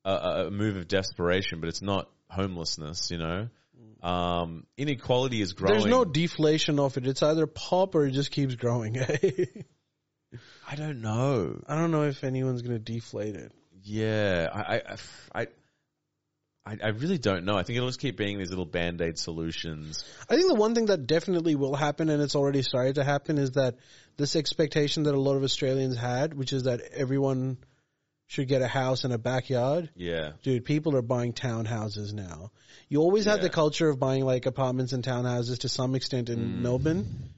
a move of desperation, but it's not homelessness, you know. Inequality is growing. There's no deflation of it. It's either pop or it just keeps growing. I don't know. I don't know if anyone's going to deflate it. Yeah, I really don't know. I think it'll just keep being these little Band-Aid solutions. I think the one thing that definitely will happen, and it's already started to happen, is that this expectation that a lot of Australians had, which is that everyone should get a house and a backyard. Yeah. Dude, people are buying townhouses now. You always had the culture of buying like apartments and townhouses to some extent in Melbourne.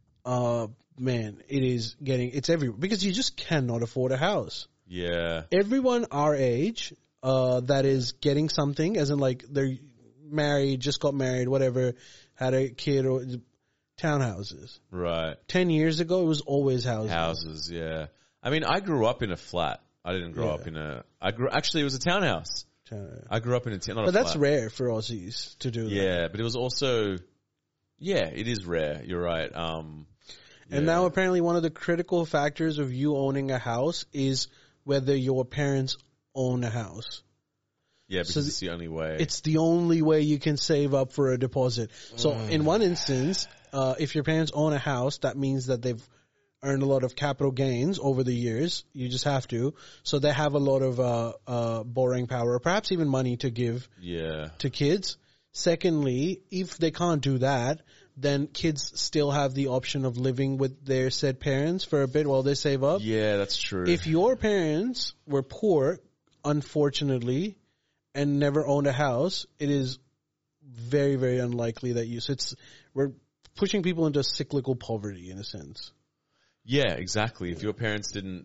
Man, it's everywhere because you just cannot afford a house. Yeah. Everyone our age, that is getting something, as in like they're married, just got married, whatever, had a kid, or townhouses. Right. 10 years ago, it was always houses. Houses, yeah. I mean, I grew up in a flat. I didn't grow up in actually, it was a townhouse. I grew up in a townhouse. But that's rare for Aussies to do that. Yeah, but it was also, it is rare. You're right. And now apparently one of the critical factors of you owning a house is whether your parents own a house. Yeah, because it's the only way. It's the only way you can save up for a deposit. So in one instance, if your parents own a house, that means that they've earned a lot of capital gains over the years. You just have to. So they have a lot of borrowing power, or perhaps even money to give to kids. Secondly, if they can't do that, then kids still have the option of living with their said parents for a bit while they save up. Yeah, that's true. If your parents were poor, unfortunately, and never owned a house, it is very, very unlikely that we're pushing people into cyclical poverty in a sense. Yeah, exactly. If your parents didn't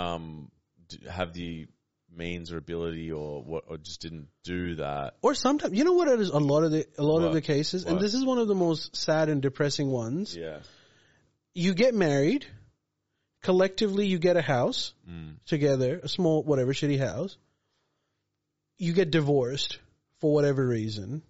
have the means or ability or just didn't do that, or sometimes, you know what it is, a lot of the cases, and this is one of the most sad and depressing ones. Yeah, you get married, collectively you get a house together, a small whatever shitty house. You get divorced for whatever reason.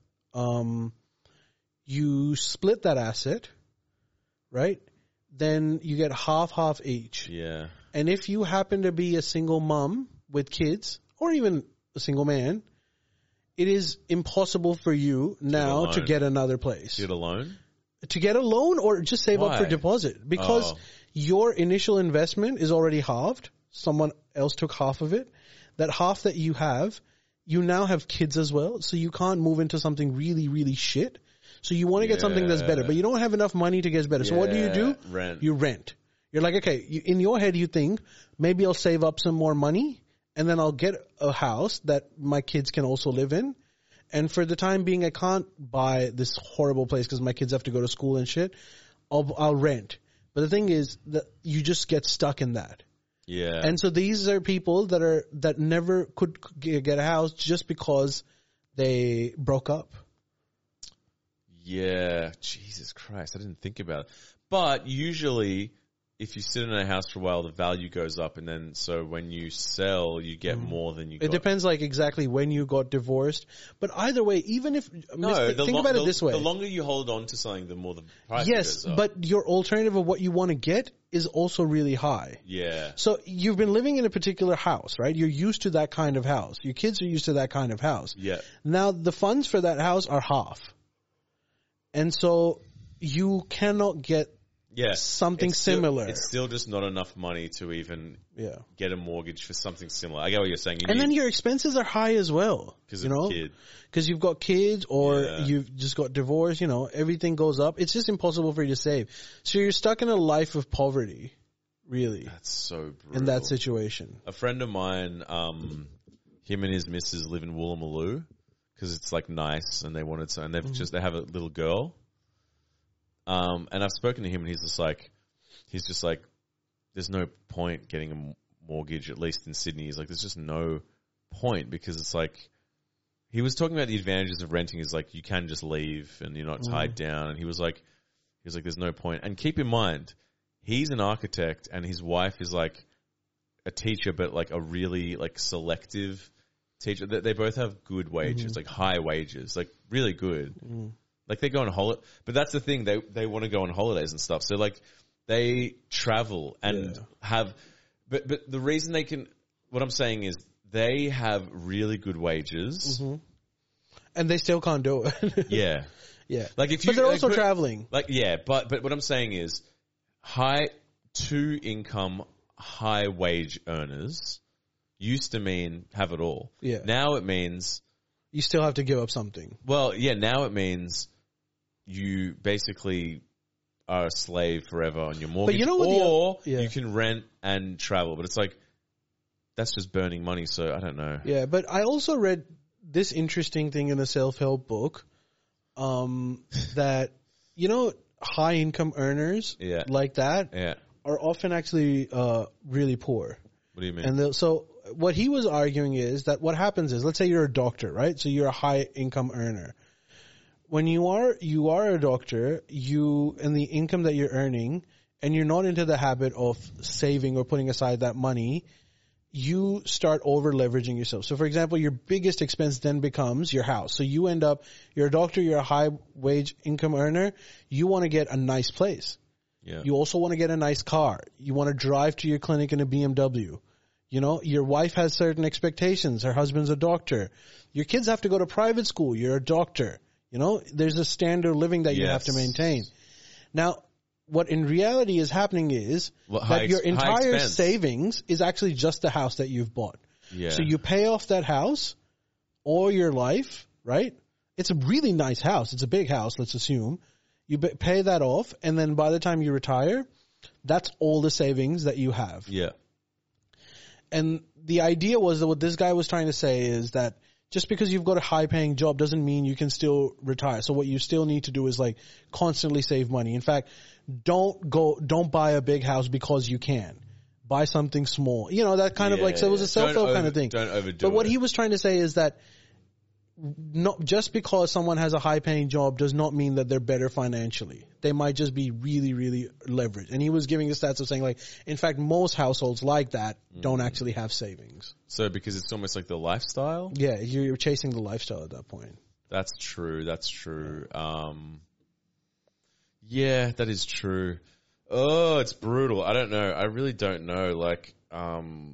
You split that asset, right? Then you get half each. Yeah. And if you happen to be a single mom with kids, or even a single man, it is impossible for you now to get another place. Get a loan? To get a loan or just save up for deposit. Because your initial investment is already halved. Someone else took half of it. That half that you have, you now have kids as well. So you can't move into something really, really shit. So you want to get something that's better, but you don't have enough money to get better. So what do? Rent. You rent. You're like, okay, in your head you think, maybe I'll save up some more money and then I'll get a house that my kids can also live in. And for the time being, I can't buy this horrible place because my kids have to go to school and shit. I'll rent. But the thing is that you just get stuck in that. Yeah. And so these are people that never could get a house just because they broke up. Yeah, Jesus Christ, I didn't think about it. But usually, if you sit in a house for a while, the value goes up, and then so when you sell, you get more than you got. It depends like exactly when you got divorced. But either way, even if... think about it this way. The longer you hold on to something, the more the price goes up. But your alternative of what you want to get is also really high. Yeah. So you've been living in a particular house, right? You're used to that kind of house. Your kids are used to that kind of house. Yeah. Now, the funds for that house are half. And so you cannot get something similar. It's still just not enough money to even get a mortgage for something similar. I get what you're saying. Then your expenses are high as well. Because of a kid. Because you've got kids or you've just got divorced, everything goes up. It's just impossible for you to save. So you're stuck in a life of poverty, really. That's so brutal. In that situation. A friend of mine, him and his missus live in Woolloomooloo. Because it's like nice, and they wanted to, and they have a little girl. And I've spoken to him, and he's just like, there's no point getting a mortgage, at least in Sydney. He's like, there's just no point because it's like, he was talking about the advantages of renting. Is like you can just leave and you're not tied down. And he was like, there's no point. And keep in mind, he's an architect, and his wife is like a teacher, but like a really like selective teacher. They both have good wages, like high wages, like really good. Like they go on holiday, but that's the thing. They want to go on holidays and stuff. So like they travel and have, but the reason they can, what I'm saying is they have really good wages. Mm-hmm. And they still can't do it. Yeah. Yeah. Like if you, but they're also like, traveling. Like, yeah, but what I'm saying is high income, high wage earners used to mean have it all. Yeah. Now it means, You still have to give up something. well, yeah, now it means you basically are a slave forever on your mortgage, you know what or yeah. you can rent and travel. But it's like, that's just burning money, so I don't know. Yeah, but I also read this interesting thing in a self-help book, that, high income earners Yeah. like that Yeah. are often actually really poor. What do you mean? And so what he was arguing is that what happens is, let's say you're a doctor, right? So you're a high income earner. When you are a doctor, and the income that you're earning, and you're not into the habit of saving or putting aside that money, you start over leveraging yourself. So for example, your biggest expense then becomes your house. So you end up, you're a doctor, you're a high wage income earner, you want to get a nice place. Yeah. You also want to get a nice car. You want to drive to your clinic in a BMW. Your wife has certain expectations. Her husband's a doctor. Your kids have to go to private school. You're a doctor. There's a standard of living that you have to maintain. Now, what in reality is happening is that your entire savings is actually just the house that you've bought. Yeah. So you pay off that house all your life, right? It's a really nice house. It's a big house, let's assume. You pay that off, and then by the time you retire, that's all the savings that you have. Yeah. And the idea was that what this guy was trying to say is that just because you've got a high paying job doesn't mean you can still retire. So what you still need to do is like constantly save money. In fact, don't buy a big house because you can. Buy something small. That kind of so it was a self-help kind of thing. Don't overdo it. But what he was trying to say is that not just because someone has a high paying job does not mean that they're better financially. They might just be really, really leveraged. And he was giving the stats of saying like, in fact, most households like that don't actually have savings. So because it's almost like the lifestyle? Yeah, you're chasing the lifestyle at that point. That's true. Yeah, that is true. Oh, it's brutal. I don't know. I really don't know. Like, I'm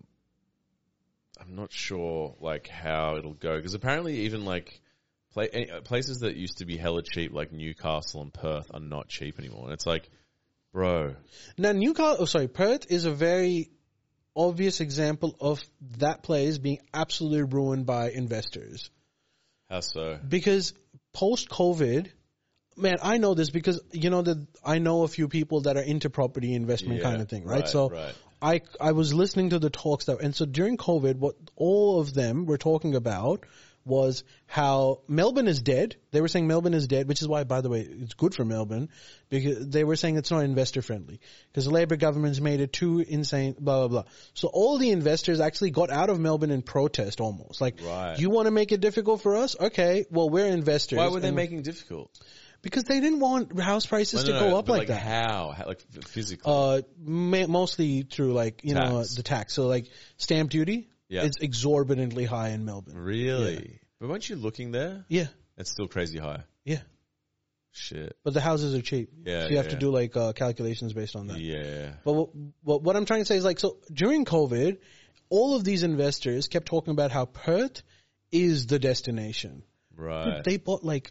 not sure like how it'll go because apparently even like places that used to be hella cheap like Newcastle and Perth are not cheap anymore. And it's like, bro. Now Perth is a very obvious example of that place being absolutely ruined by investors. How so? Because post-COVID, man, I know this because I know a few people that are into property investment kind of thing, right? Right. I was listening to the talks and so during COVID, what all of them were talking about was how Melbourne is dead. They were saying Melbourne is dead, which is why, by the way, it's good for Melbourne because they were saying it's not investor friendly because the Labor government's made it too insane, blah, blah, blah. So all the investors actually got out of Melbourne in protest almost. Like, You want to make it difficult for us? Okay, well, we're investors. Why were they making it difficult? Because they didn't want house prices to go up like that. How? Like physically? Mostly through tax. The tax. So like stamp duty Yeah. is exorbitantly high in Melbourne. Really? Yeah. But weren't you looking there? Yeah. It's still crazy high. Yeah. Shit. But the houses are cheap. Yeah. So you have to do like calculations based on that. Yeah. But what I'm trying to say is like, so during COVID, all of these investors kept talking about how Perth is the destination. Right. They bought like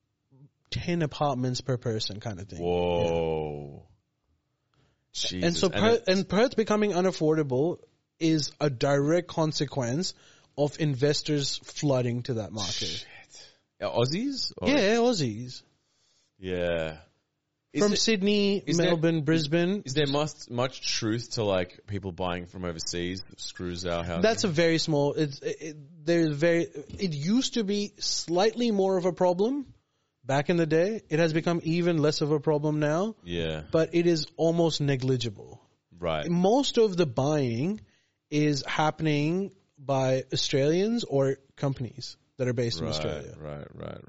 10 apartments per person kind of thing. Whoa. Yeah. Jesus. And so Perth becoming unaffordable is a direct consequence of investors flooding to that market. Shit. Aussies? Yeah, Aussies. Yeah. From Sydney, Melbourne, Brisbane. Is there much truth to like people buying from overseas that screws our housing? That's a very small. It used to be slightly more of a problem back in the day. It has become even less of a problem now. Yeah. But it is almost negligible. Right. Most of the buying is happening by Australians or companies that are based in Australia. Right.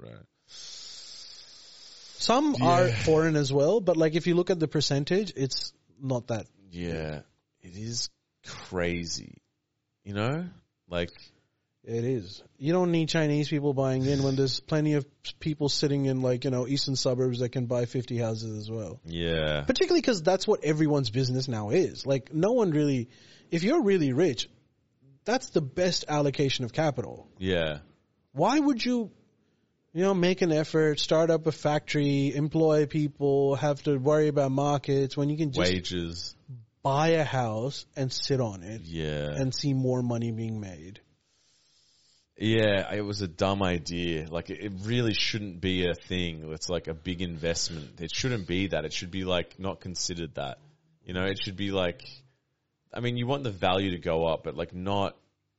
Some are foreign as well, but like if you look at the percentage, it's not that. Yeah. It is crazy. You know? Like. It is. You don't need Chinese people buying in when there's plenty of people sitting in like, eastern suburbs that can buy 50 houses as well. Yeah. Particularly because that's what everyone's business now is. Like no one really, if you're really rich, that's the best allocation of capital. Yeah. Why would you, make an effort, start up a factory, employ people, have to worry about markets when you can just Wages. buy a house and sit on it Yeah. and see more money being made? Yeah, it was a dumb idea. Like, it really shouldn't be a thing. It's like a big investment. It shouldn't be that. It should be like not considered that. It should be like, I mean, you want the value to go up, but like not,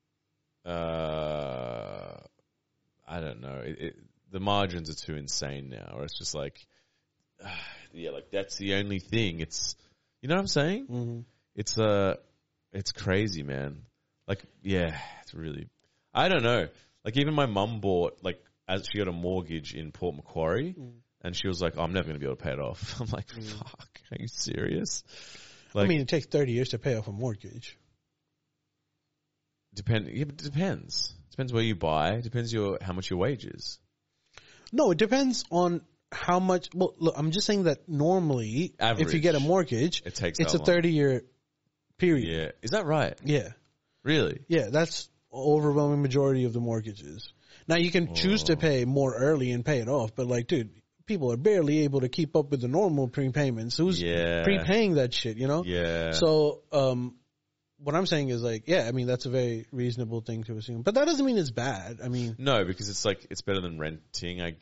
I don't know. The margins are too insane now. Or it's just like, like that's the only thing. It's, you know what I'm saying? Mm-hmm. It's crazy, man. Like, yeah, it's really, I don't know. Like, even my mum bought, like, as she got a mortgage in Port Macquarie, and she was like, I'm never going to be able to pay it off. I'm like, fuck, are you serious? Like, I mean, it takes 30 years to pay off a mortgage. But it depends. Depends where you buy. Depends how much your wage is. No, it depends on how much. Well, look, I'm just saying that normally, if you get a mortgage, it takes it's a that long. 30-year period. Yeah. Is that right? Yeah. Really? Yeah, that's overwhelming majority of the mortgages. Now, you can choose to pay more early and pay it off, but like, dude, people are barely able to keep up with the normal prepayments. Who's prepaying that shit, Yeah. So, what I'm saying is like, yeah, I mean, that's a very reasonable thing to assume. But that doesn't mean it's bad. I mean... No, because it's like, it's better than renting, I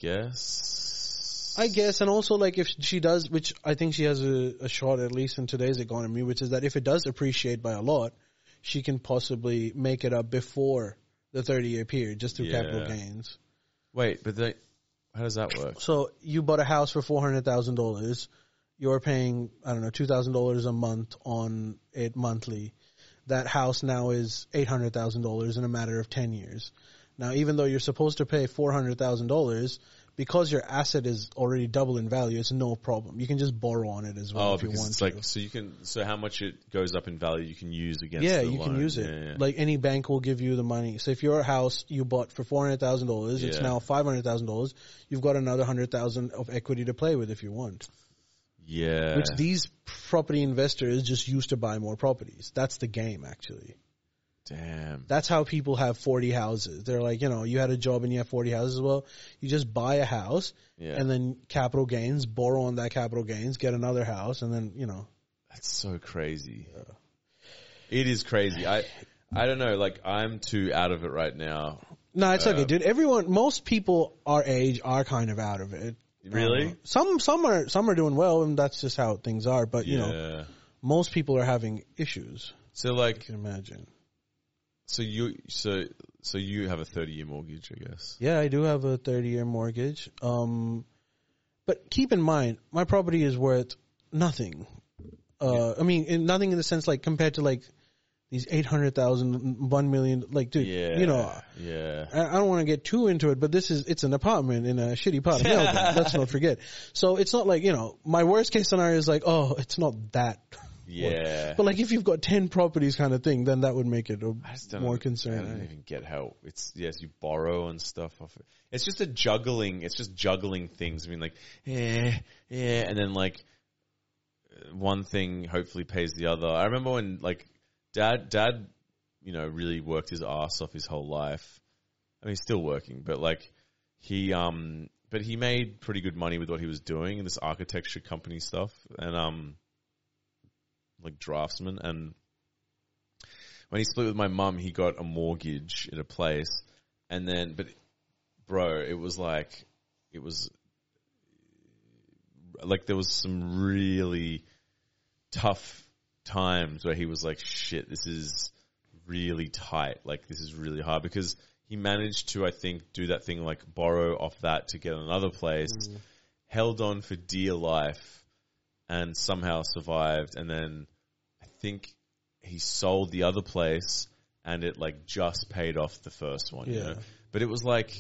guess. And also like if she does, which I think she has a shot at least in today's economy, which is that if it does appreciate by a lot, she can possibly make it up before the 30-year period just through capital gains. Wait, but how does that work? So you bought a house for $400,000. You're paying, I don't know, $2,000 a month on it monthly. That house now is $800,000 in a matter of 10 years. Now, even though you're supposed to pay $400,000, because your asset is already double in value, it's no problem. You can just borrow on it as well if you want to. Like, so how much it goes up in value you can use against the you loan. can use it. Yeah. Like any bank will give you the money. So if your house you bought for $400,000, it's now $500,000. You've got another $100,000 of equity to play with if you want. Yeah. Which these property investors just use to buy more properties. That's the game, actually. Damn. That's how people have 40 houses. They're like, you had a job and you have 40 houses. Well, you just buy a house and then capital gains, borrow on that capital gains, get another house, and then, That's so crazy. It is crazy. I don't know. Like, I'm too out of it right now. No, it's okay, dude. Most people our age are kind of out of it. Really? Some are doing well, and that's just how things are. But most people are having issues. So, like, you can imagine. So you have a 30-year mortgage, I guess. Yeah, I do have a 30-year mortgage. But keep in mind, my property is worth nothing. I mean, nothing in the sense like compared to like these 800,000, 1 million, like, dude, I don't want to get too into it, but it's an apartment in a shitty part of Melbourne. Let's not forget. So it's not like, my worst case scenario is like, oh, it's not that. Yeah. But like if you've got 10 properties kind of thing, then that would make it more concerning. I don't even get how you borrow and stuff off it. It's just juggling things. I mean, like, and then like one thing hopefully pays the other. I remember when like dad, really worked his ass off his whole life. I mean, he's still working, but like he made pretty good money with what he was doing in this architecture company stuff. And, like draftsman, and when he split with my mum, he got a mortgage at a place, and then, it was like there was some really tough times where he was like, shit, this is really tight, like this is really hard, because he managed to, I think, do that thing like borrow off that to get another place, held on for dear life, and somehow survived. And then I think he sold the other place and it like just paid off the first one. You know? But it was like,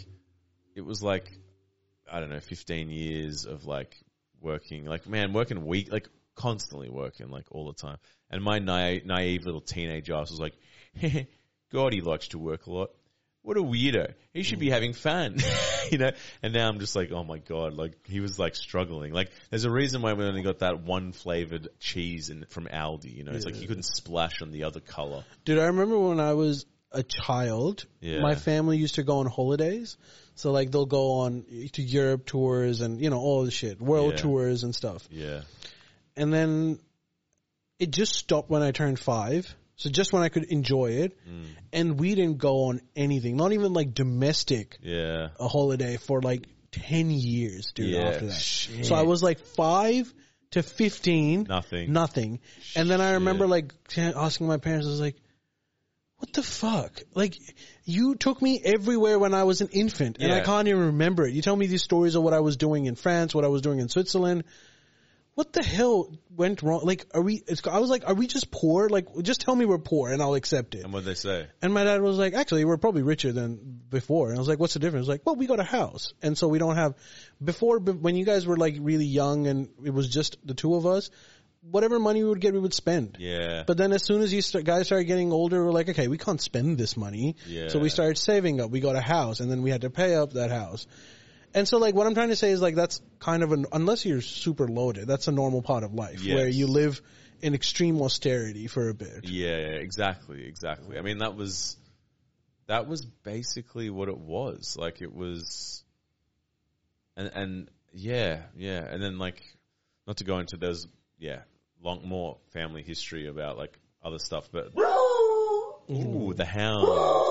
I don't know, 15 years of like working, like, man, working like constantly working, like all the time. And my naive little teenage ass was like, God, he likes to work a lot. What a weirdo. He should be having fun, And now I'm just like, oh my God, like he was like struggling. Like there's a reason why we only got that one flavored cheese from Aldi, It's like he couldn't splash on the other color. Dude, I remember when I was a child, Yeah. my family used to go on holidays. So like they'll go on to Europe tours and, you know, all the shit, world Yeah. tours and stuff. Yeah. And then it just stopped when I turned 5. So just when I could enjoy it. And we didn't go on anything, not even like domestic Yeah. a holiday for like 10 years, dude, Yeah. after that. Shit. So I was like 5 to 15. Nothing. And then I remember Shit. like asking my parents, I was like, what the fuck? Like, you took me everywhere when I was an infant, and I Yeah. can't even remember it. You tell me these stories of what I was doing in France, what I was doing in Switzerland. What the hell went wrong? Like, I was like, are we just poor? Like, just tell me we're poor and I'll accept it. And what'd they say? And my dad was like, actually, we're probably richer than before. And I was like, what's the difference? Like, well, we got a house. And so we don't have, before, when you guys were like really young and it was just the two of us, whatever money we would get, we would spend. Yeah. But then as soon as guys started getting older, we're like, okay, we can't spend this money. Yeah. So we started saving up. We got a house and then we had to pay up that house. And so like what I'm trying to say is like that's kind of unless you're super loaded, that's a normal part of life Yes. where you live in extreme austerity for a bit. Yeah, exactly. I mean, that was basically what it was. Like it was, and yeah. And then like, not to go into those, more family history about like other stuff, but ooh, the hound.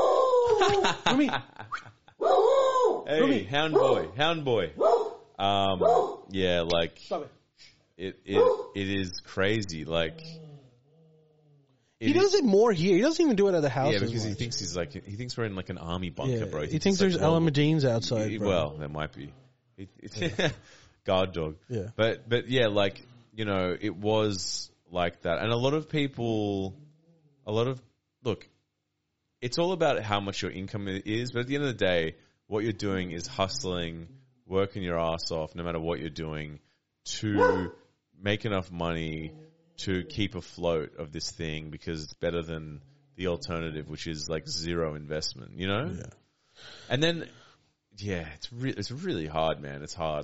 Hey, hound boy. Yeah, like it is crazy. Like He does it more here. He doesn't even do it at the house. yeah, as because he much. thinks we're in like an army bunker, Yeah, bro. he thinks like, there's Ella Medines outside, bro. Well, there might be. Guard dog. Yeah. But yeah, like, you know, it was like that. And a lot of people, look, it's all about how much your income is, but at the end of the day, what you're doing is hustling, working your ass off, no matter what you're doing, to make enough money to keep afloat of this thing, because it's better than the alternative, which is like zero investment, you know? Yeah. And then, yeah, it's really hard, man. It's hard.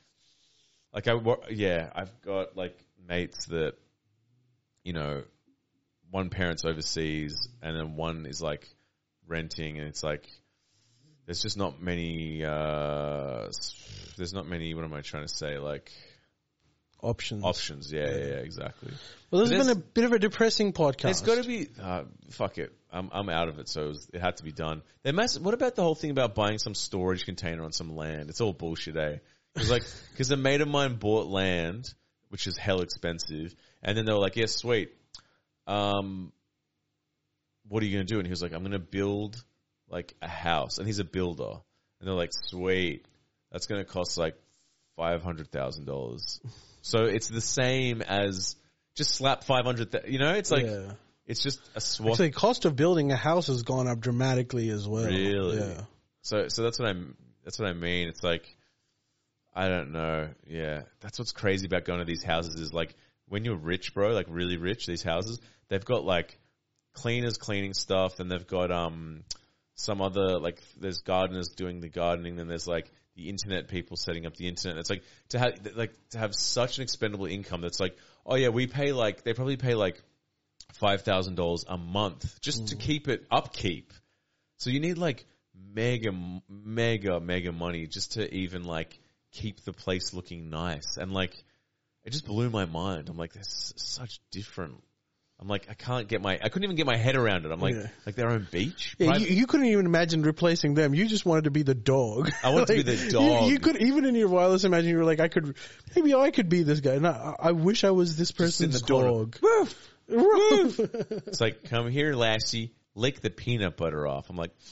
I've got like mates that, you know, one parent's overseas and then one is like renting, and it's like, there's just not many, what am I trying to say? Like, Options, yeah, exactly. Well, this has been a bit of a depressing podcast. It's got to be, fuck it. I'm out of it, so it had to be done. What about the whole thing about buying some storage container on some land? It's all bullshit, eh? Because a mate of mine bought land, which is hell expensive, and then they were like, yeah, sweet. What are you going to do? And he was like, I'm going to build like a house. And he's a builder. And they're like, sweet. That's going to cost like $500,000. So it's the same as just slap 500. You know, it's like it's just a swap. Actually, the cost of building a house has gone up dramatically as well. Really? Yeah. So that's what I mean. It's like, I don't know. Yeah, that's what's crazy about going to these houses is like when you're rich, bro, like really rich. These houses, they've got like cleaners cleaning stuff, and they've got some other like there's gardeners doing the gardening, then there's like the internet people setting up the internet. It's like to have such an expendable income that's like, oh yeah, they probably pay like $5,000 a month just to keep it upkeep. So you need like mega money just to even like keep the place looking nice. And like, it just blew my mind. I'm like, there's such different. I'm like, I couldn't even get my head around it. I'm like, like their own beach. Yeah, you couldn't even imagine replacing them. You just wanted to be the dog. I wanted to be the dog. You could, even in your wildest imagination, you were like, maybe I could be this guy. And I wish I was this person's dog. Woof. Woof. It's like, come here, lassie, lick the peanut butter off. I'm like,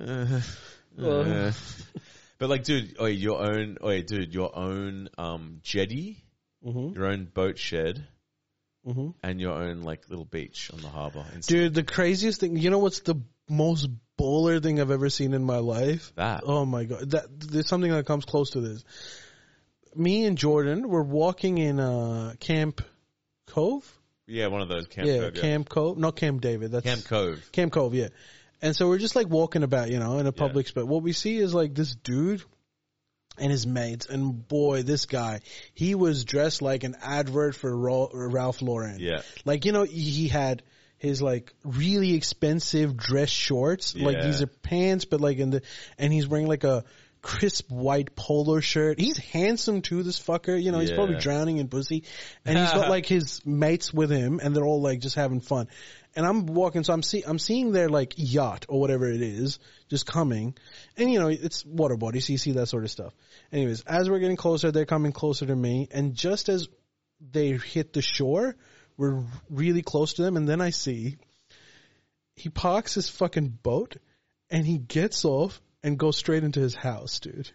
but like, dude, your own jetty, your own boat shed. Mm-hmm. And your own like little beach on the harbor. Dude, the craziest thing, you know what's the most baller thing I've ever seen in my life? That. Oh my God. There's something that comes close to this. Me and Jordan were walking in Camp Cove. Yeah, one of those Camp Cove. Yeah, Camp Cove. Not Camp David. That's Camp Cove. Camp Cove, yeah. And so we're just like walking about, you know, in a public spot. What we see is like this dude and his mates, and boy, this guy, he was dressed like an advert for Ralph Lauren. Yeah. Like, you know, he had his like really expensive dress shorts. Like Yeah. these are pants, but like and he's wearing like a crisp white polo shirt. He's handsome too, this fucker. You know, he's probably Yeah. drowning in pussy. And he's got like his mates with him and they're all like just having fun. And I'm walking, so I'm seeing their like yacht or whatever it is just coming. And you know, it's water body, so you see that sort of stuff. Anyways, as we're getting closer, they're coming closer to me. And just as they hit the shore, we're really close to them. And then I see he parks his fucking boat and he gets off and goes straight into his house, dude.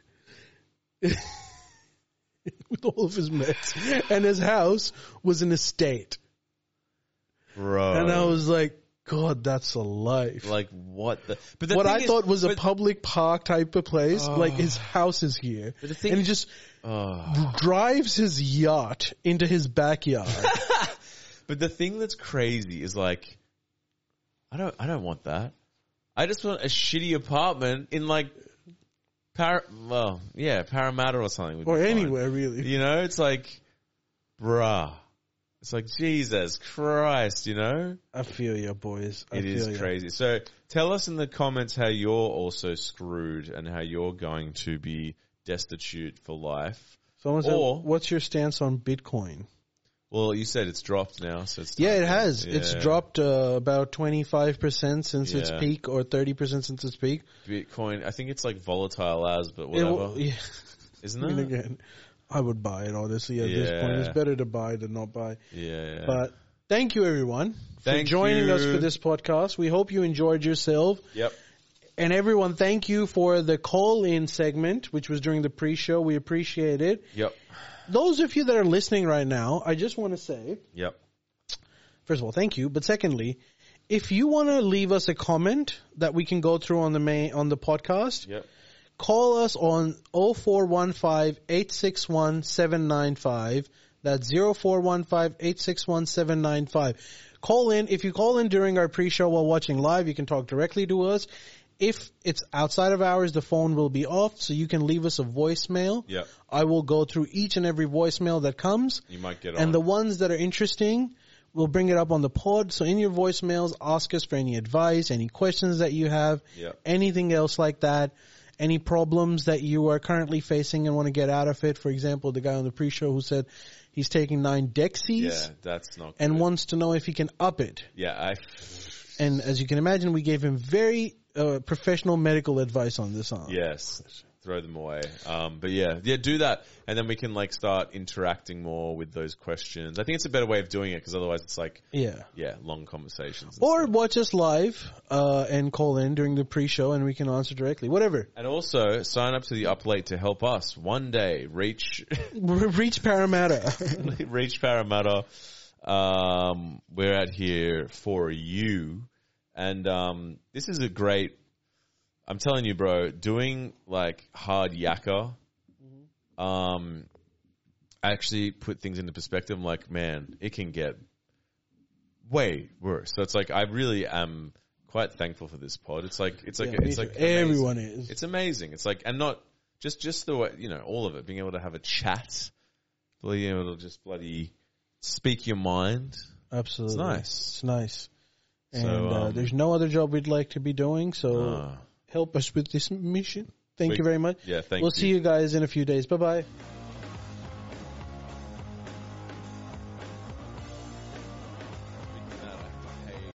With all of his mates. And his house was an estate. Bro. And I was like, God, that's a life. like, what the... But the What thing I is- thought was a but- public park type of place, like his house is here. But the thing- And he just drives his yacht into his backyard. But the thing that's crazy is like, I don't want that. I just want a shitty apartment in like, Parramatta or something. would be Or fine. anywhere, really. You know, it's like, bruh. It's like, Jesus Christ, you know? I feel you, boys. It is crazy. So tell us in the comments how you're also screwed and how you're going to be destitute for life. Someone said, Or- what's your stance on Bitcoin? Well, you said it's dropped now, so it's... Yeah, time it to- has. It's yeah. dropped about 25% since its Yeah. peak, or 30% since its peak. Bitcoin, I think it's like volatile as, but It whatever. will- yeah. Isn't I mean, it? again, I would buy it, honestly, at this point. It's Yeah. better to buy than not buy. Yeah. But thank you, everyone, for Thank joining us you. for this podcast. We hope you enjoyed yourself. Yep. And everyone, thank you for the call-in segment, which was during the pre-show. We appreciate it. Yep. Those of you that are listening right now, I just want to say, Yep. first of all, thank you. But secondly, if you want to leave us a comment that we can go through on the podcast, Yep. call us on 0415-861-795. That's 0415-861-795. Call in. If you call in during our pre-show while watching live, you can talk directly to us. If it's outside of hours, the phone will be off, so you can leave us a voicemail. Yep. I will go through each and every voicemail that comes. You might get on. And the ones that are interesting, we'll bring it up on the pod. So in your voicemails, ask us for any advice, any questions that you have, Yep. anything else like that, any problems that you are currently facing and want to get out of it. For example, the guy on the pre-show who said he's taking 9 Dexies Yeah, that's not and good. wants to know if he can up it. Yeah, And as you can imagine, we gave him very professional medical advice on this song. yes. Throw them away. But yeah, do that. And then we can like start interacting more with those questions. I think it's a better way of doing it because otherwise it's like, Yeah. long conversations. and Or stuff. watch us live and call in during the pre-show and we can answer directly. Whatever. And also sign up to the Up Late to help us one day reach Reach Parramatta. reach Parramatta. We're out here for you. And this is a great, I'm telling you, bro, doing like hard yakka, actually put things into perspective. I'm like, man, it can get way worse. So it's like, I really am quite thankful for this pod. It's like, Yeah, me too. amazing. Everyone is. It's amazing. It's like, and not just the way, all of it, being able to have a chat, being able to just bloody speak your mind. Absolutely. It's nice. It's nice. And So, there's no other job we'd like to be doing, so Ah. help us with this mission. Thank Sweet. you very much. Yeah, thank We'll you. see you guys in a few days. Bye-bye.